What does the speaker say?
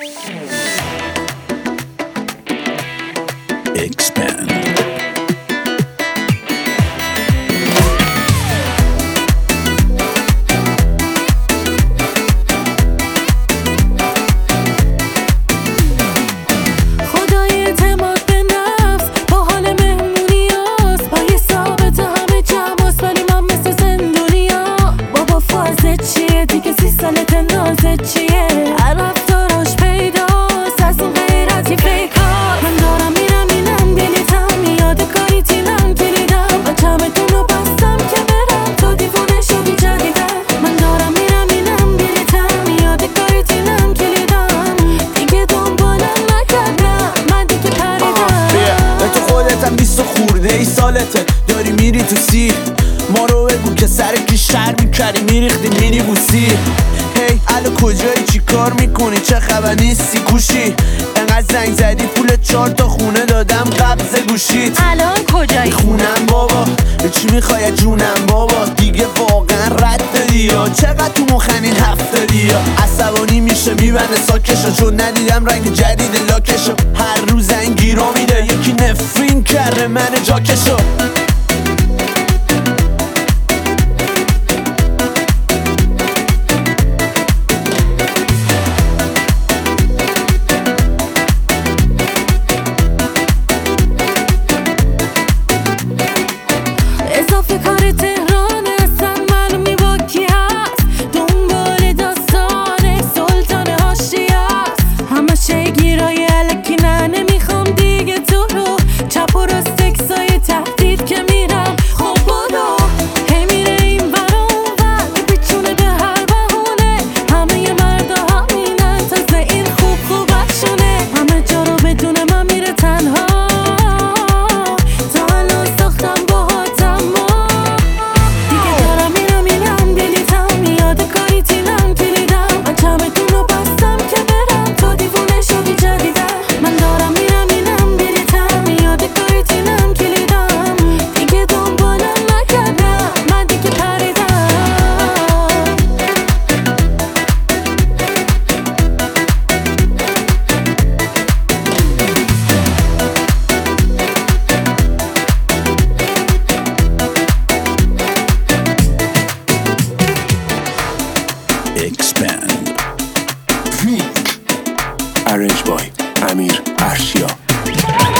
Expand. نازت چیه؟ رفتاراش پیداست از اون غیرتی فیکار. من دارم میرم اینم دلیتم یاد کاری تیلم کلیدم. من چمتونو بستم که برم تا دیوونه شدی جدیدم. من دارم میرم اینم دلیتم یاد کاری تیلم کلیدم. دیگه دنبالم نکردم من دیگه پریدم. به تو خودتم 20 خورده ای سالته داری میری تو سیر. ما رو بگو که سر کی شر میکردی میریختی مینی بوسی. هی الو کجایی چی کار میکنی چه خبر نیستی کوشی؟ انقدر زنگ زدی پول 4 تا خونه دادم قبض گوشیت. الان کجایی؟ خونم بابا چی میخوای جونم بابا دیگه واقعا رد دادی یا چقدر تو مخنین هفتادی یا عصبانی میشه میبنده ساکشو چون ندیدم رنگ جدید لاکشو. هر روز زنگی رو میده یکی نفرین کرده من جاکشو. اضافه کار تهران اصلا معلومی با کی هست. دنبال داستان سلطان هاشی هست. همه شه گیرای الکی نه نمیخوام دیگه تو رو. چپ و راست تکسای تهدید که میرم خب برو. هی میره این ور و اون ور بیچونه به هر بهونه. همه مردا همینن تازه این خوبشونه. همه جا رو بدون من میره تنها. تا الان ساختم Expand. Arranged by Amir Arshia.